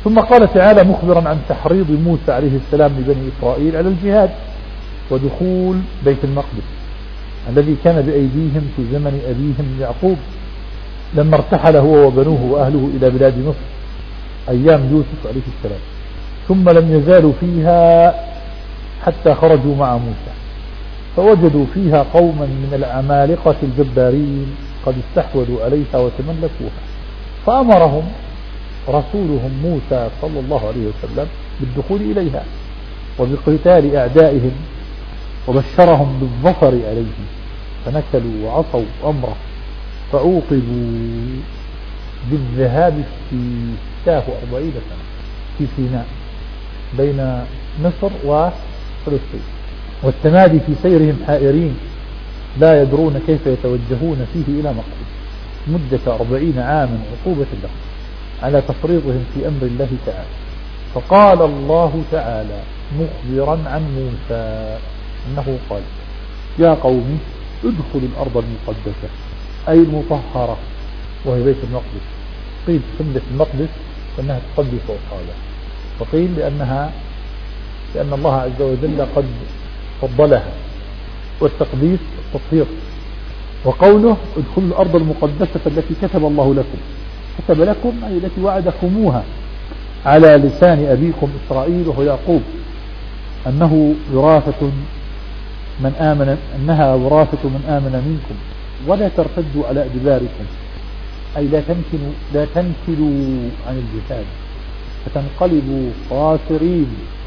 ثم قال تعالى مخبرا عن تحريض موسى عليه السلام لبني إسرائيل على الجهاد ودخول بيت المقدس الذي كان بأيديهم في زمن أبيهم يعقوب لما ارتحل هو وبنوه وأهله إلى بلاد مصر أيام يوسف عليه السلام، ثم لم يزالوا فيها حتى خرجوا مع موسى، فوجدوا فيها قوما من العمالقة الجبارين قد استحوذوا عليها وتملكوها، فأمرهم رسولهم موسى صلى الله عليه وسلم بالدخول إليها وبقتال أعدائهم، وبشرهم بالظفر عليهم، فنكلوا وعصوا أمره فعوقبوا بالذهاب في 46 سنة في سيناء بين مصر وفلسطين، والتمادي في سيرهم حائرين لا يدرون كيف يتوجهون فيه إلى مقصد مدة 40 عاما عقوبة لهم على تفريطهم في أمر الله تعالى. فقال الله تعالى مخبرا عن موسى أنه قال يا قوم ادخلوا الأرض المقدسة أي المطهرة وهي بيت المقدس. قيل سميت المقدس لأنها تقدس أصحابها، وقيل لأن الله عز وجل قد فضلها، والتقديس التطهير. وقوله ادخلوا الأرض المقدسة التي كتب الله لكم، كتب لكم أي التي وعدكموها على لسان أبيكم إسرائيل وهو يعقوب أنها وراثة من آمن منكم ولا ترتدوا على أدباركم، أي لا تنكلوا عن الجهاد فتنقلبوا خاسرين